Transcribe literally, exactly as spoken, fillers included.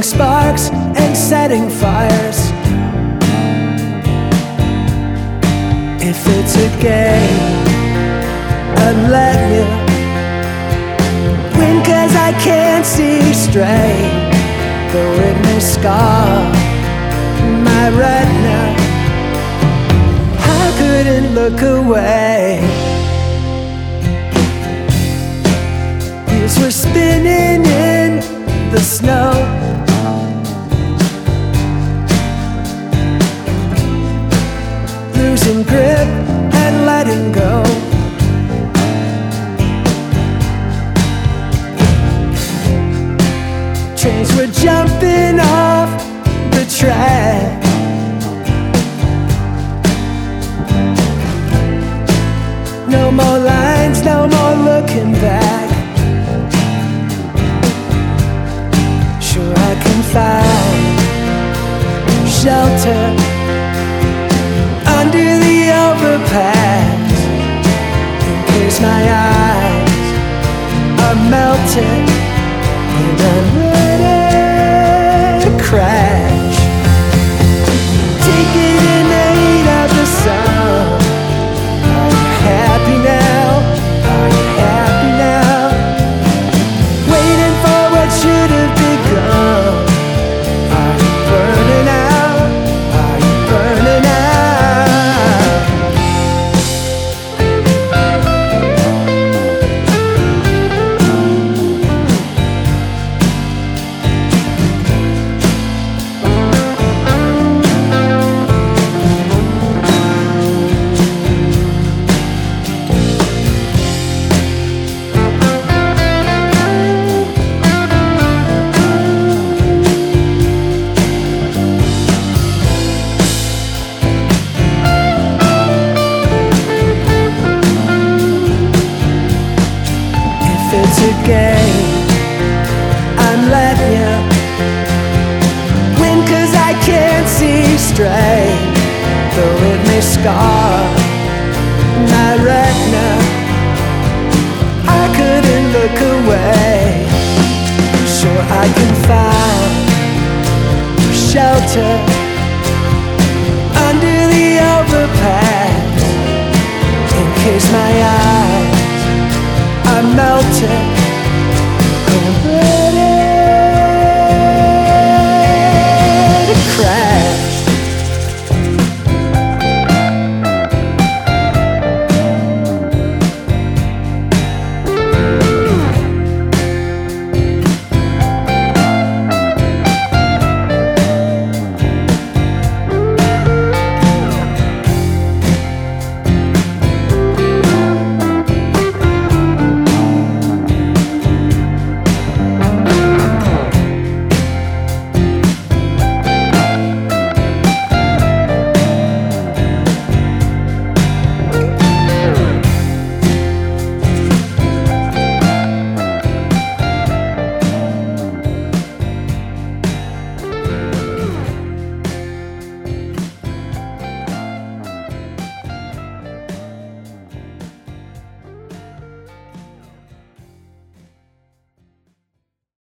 shooting sparks and setting fires. If it's a game, I'm letting you win, 'cause I can't see straight, though it may scar my retina. I couldn't look away. Wheels were spinning in the snow. Losing grip and letting go. Trains were jumping off the track. No more lines, no more looking back. Sure, I can find shelter under the overpass, in case my eyes are melted and I'm ready to crash. Taking an aid of the sun. Are you happy now? Are you happy now? Waiting for what should have begun. Are you burning out? Are you burning out? It's a game, I'm letting you win, 'cause I can't see straight, though it may scar